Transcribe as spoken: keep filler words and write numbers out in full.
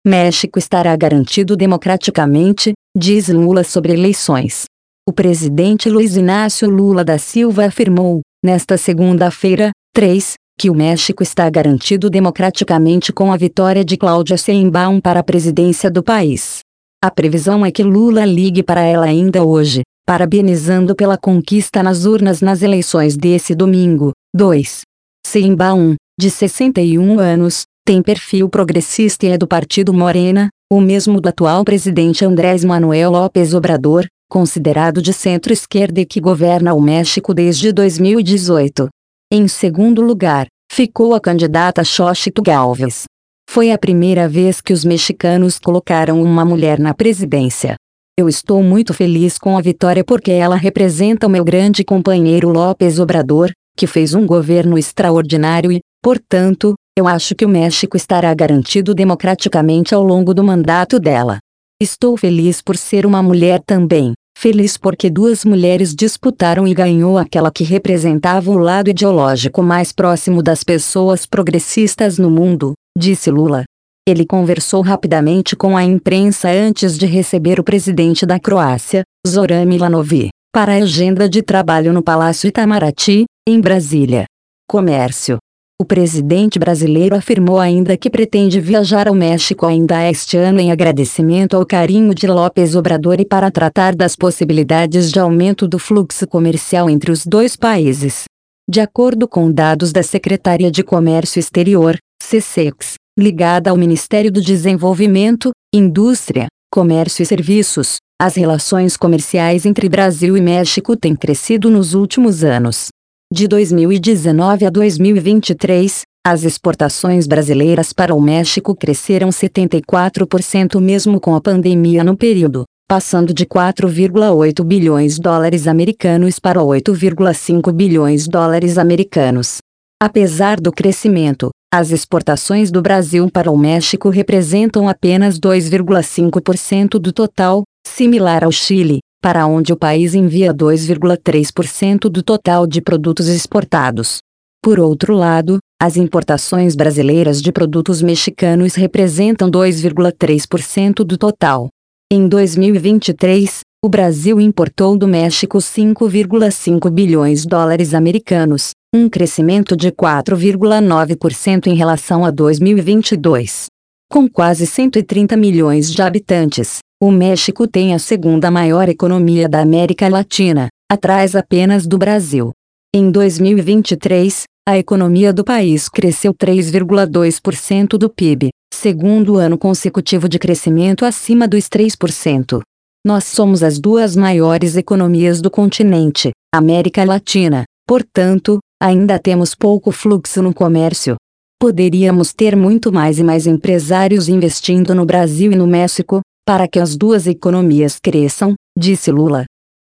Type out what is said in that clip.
México estará garantido democraticamente, diz Lula sobre eleições. O presidente Luiz Inácio Lula da Silva afirmou, nesta segunda-feira, três, que o México está garantido democraticamente com a vitória de Claudia Sheinbaum para a presidência do país. A previsão é que Lula ligue para ela ainda hoje, parabenizando pela conquista nas urnas nas eleições desse domingo. dois. Sheinbaum, de sessenta e um anos, tem perfil progressista e é do partido Morena, o mesmo do atual presidente Andrés Manuel López Obrador, considerado de centro-esquerda e que governa o México desde dois mil e dezoito. Em segundo lugar, ficou a candidata Xochitl Gálvez. Foi a primeira vez que os mexicanos colocaram uma mulher na presidência. Eu estou muito feliz com a vitória porque ela representa o meu grande companheiro López Obrador, que fez um governo extraordinário e, portanto, eu acho que o México estará garantido democraticamente ao longo do mandato dela. Estou feliz por ser uma mulher também, feliz porque duas mulheres disputaram e ganhou aquela que representava o lado ideológico mais próximo das pessoas progressistas no mundo, disse Lula. Ele conversou rapidamente com a imprensa antes de receber o presidente da Croácia, Zoran Milanovic, para a agenda de trabalho no Palácio Itamaraty, em Brasília. Comércio. O presidente brasileiro afirmou ainda que pretende viajar ao México ainda este ano em agradecimento ao carinho de López Obrador e para tratar das possibilidades de aumento do fluxo comercial entre os dois países. De acordo com dados da Secretaria de Comércio Exterior, SECEX, ligada ao Ministério do Desenvolvimento, Indústria, Comércio e Serviços, as relações comerciais entre Brasil e México têm crescido nos últimos anos. De dois mil e dezenove a dois mil e vinte e três, as exportações brasileiras para o México cresceram setenta e quatro por cento mesmo com a pandemia no período, passando de quatro vírgula oito bilhões de dólares americanos para oito vírgula cinco bilhões de dólares americanos. Apesar do crescimento, as exportações do Brasil para o México representam apenas dois vírgula cinco por cento do total, similar ao Chile, para onde o país envia dois vírgula três por cento do total de produtos exportados. Por outro lado, as importações brasileiras de produtos mexicanos representam dois vírgula três por cento do total. Em dois mil e vinte e três, o Brasil importou do México cinco vírgula cinco bilhões de dólares americanos, um crescimento de quatro vírgula nove por cento em relação a dois mil e vinte e dois. Com quase cento e trinta milhões de habitantes, o México tem a segunda maior economia da América Latina, atrás apenas do Brasil. Em dois mil e vinte e três, a economia do país cresceu três vírgula dois por cento do P I B, segundo ano consecutivo de crescimento acima dos três por cento. Nós somos as duas maiores economias do continente, América Latina, portanto, ainda temos pouco fluxo no comércio. Poderíamos ter muito mais e mais empresários investindo no Brasil e no México, para que as duas economias cresçam, disse Lula.